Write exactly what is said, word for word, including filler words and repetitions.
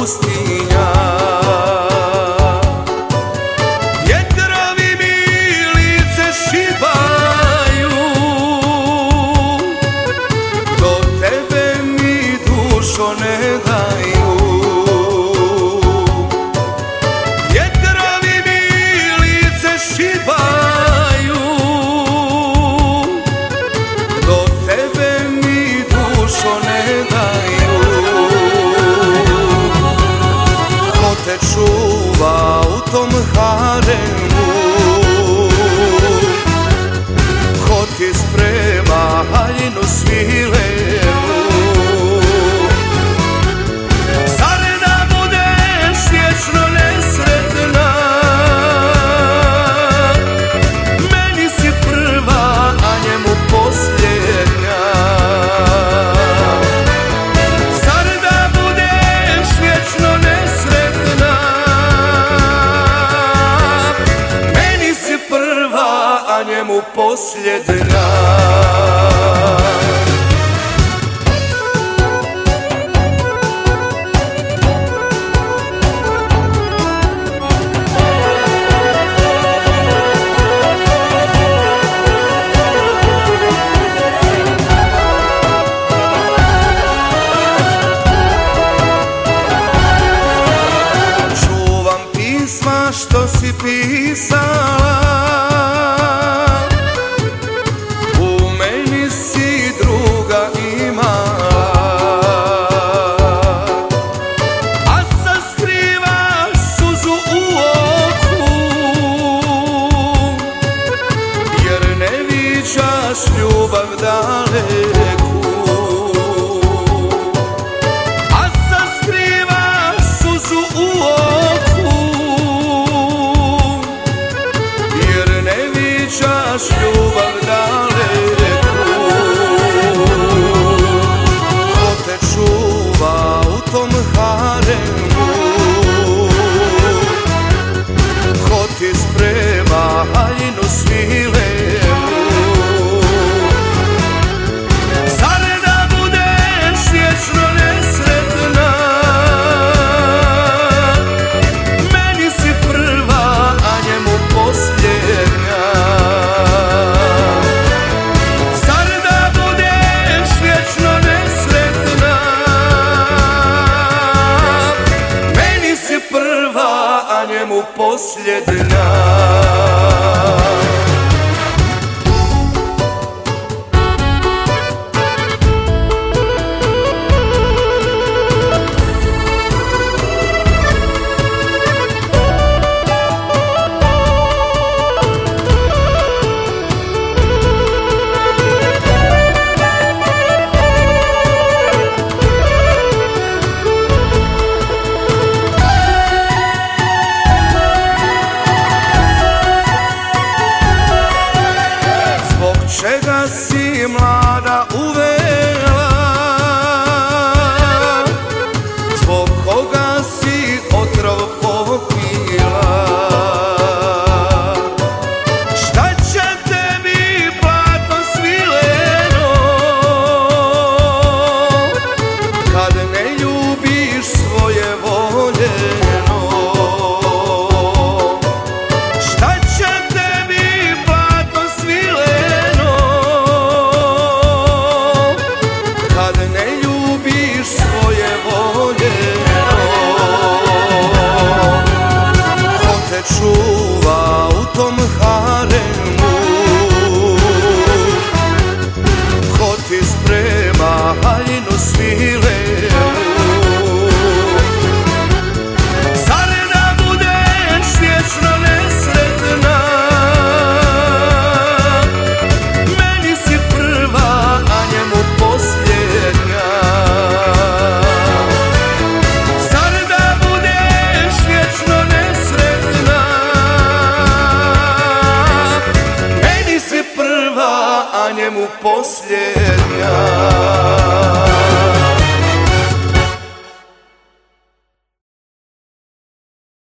pustinja. Vjetrovi mi lice šibaju, do tebe mi dušo ne daju. Vjetrovi mi lice šibaju, do tebe mi dušo ne daju. Ko te čuva u tom haremu, ko ti sprema haljinu svilenu, zar da budeš vječno nesretna? Meni si prva, a njemu posljednja. Zar da budeš vječno nesretna? Meni si prva, a njemu posljednja. Čuvam pisma što si pisala, u meni si druga imala, a sad skrivaš suzu u oku, jer ne viđaš ljubav daleku. A sad skrivaš suzu u oku, jer ne viđaš ljubav daleku. Ko te čuva u tom haremu, ko ti sprema haljinu svilenu, zar da budeš vječno nesretna? Meni si prva, a njemu posljednja. Zar da budeš vječno nesretna? Meni si prva, a njemu posljednja. Čega si mlada uvela, zbog koga si otrov popila? Šta će tebi platno svileno, kad ne ljubiš svoje voljeno? Šta će tebi platno svileno, kad ne ljubiš svoje voljeno? Ko te čuva u tom haremu, ko ti sprema haljinu svilenu, zar da budeš vječno nesretna? Meni si prva, a njemu posljednja. Zar da budeš vječno nesretna? Meni si prva, a njemu posljednja.